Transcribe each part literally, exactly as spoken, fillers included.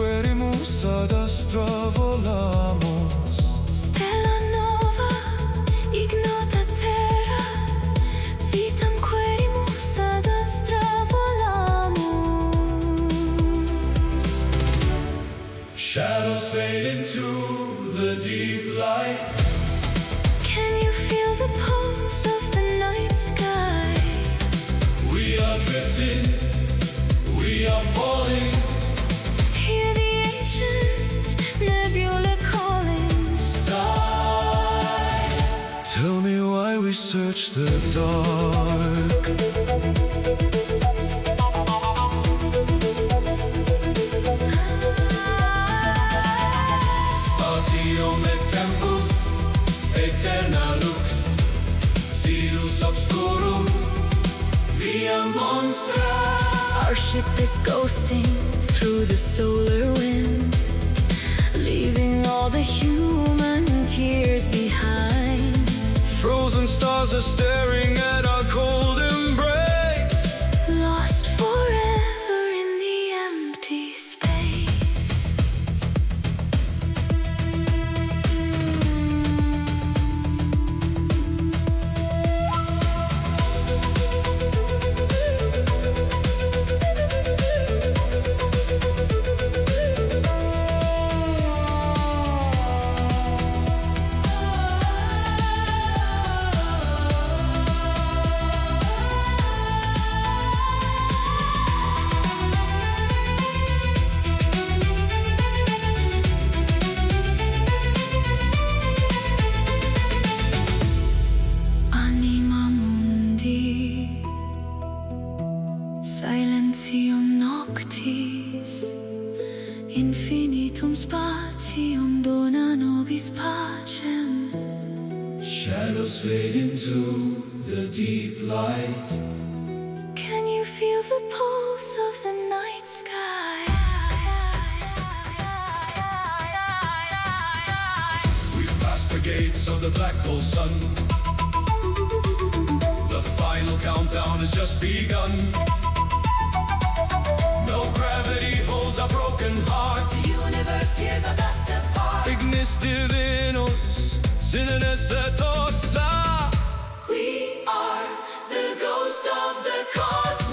querimus ad astra volamos. Stella nova, ignota terra, vitam querimus ad astra volamus. Shadows fade into the deep light. Can you feel the pulse of the night sky? We are drifting, we are falling. Hear the ancient nebula calling. Sigh. Tell me why we search the dark. Spatio me tempus, aeterna lux, Sirius obscurum, via monstra. Our ship is ghosting through the solar wind, leaving all the human tears behind. Frozen stars are staring at our cold embrace. Lost forever in the empty space. Silentium noctis, infinitum spatium dona nobis pacem. Shadows fade into the deep light. Can you feel the pulse of the night sky? We've passed the gates of the black hole sun. The final countdown has just begun. No gravity holds our broken hearts. The universe tears our dust apart. Ignis divinus, sine necessitosa. We are the ghost of the cosmos.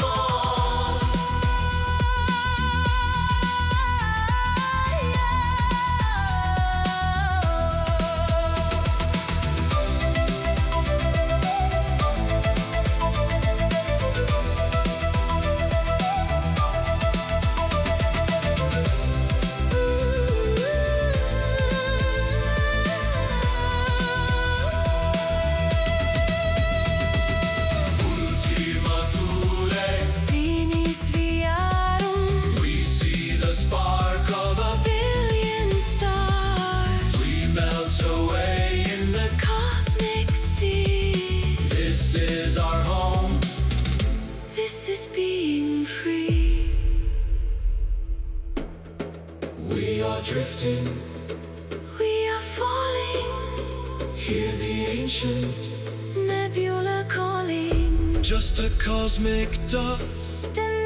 This is being free. We are drifting, We are falling. hear the ancient, Nebula calling. just a cosmic dust. And